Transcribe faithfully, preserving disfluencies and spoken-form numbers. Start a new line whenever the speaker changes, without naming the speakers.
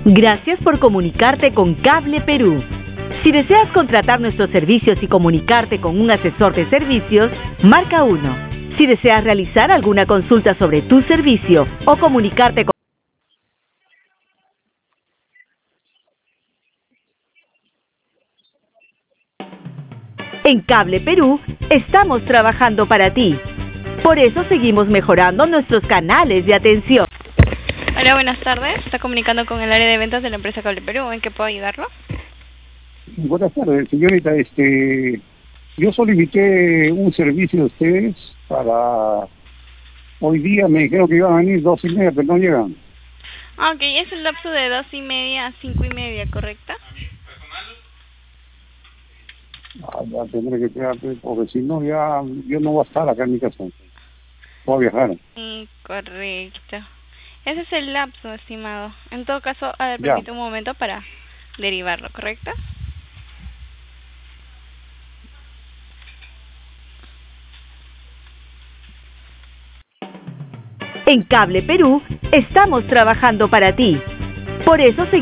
Gracias por comunicarte con Cable Perú. Si deseas contratar nuestros servicios y comunicarte con un asesor de servicios, marca uno. Si deseas realizar alguna consulta sobre tu servicio o comunicarte con En Cable Perú, estamos trabajando para ti. Por eso seguimos mejorando nuestros canales de atención.
Hola, buenas tardes. Está comunicando con el área de ventas de la empresa Cable Perú. ¿En qué puedo ayudarlo?
Buenas tardes, señorita. Este, yo solicité un servicio de ustedes para hoy día. Me dijeron que iban a venir dos y media, pero no llegan.
Ah, ok. Es el lapso de dos y media a cinco y media, ¿correcta?
Ah, ya tendré que quedarte, porque si no, ya yo no voy a estar acá en mi casa. Voy a viajar.
Mm, correcto. Ese es el lapso, estimado. En todo caso, a ver,
Ya.
permítame un momento para derivarlo, ¿correcto?
En Cable Perú, estamos trabajando para ti. Por eso seguimos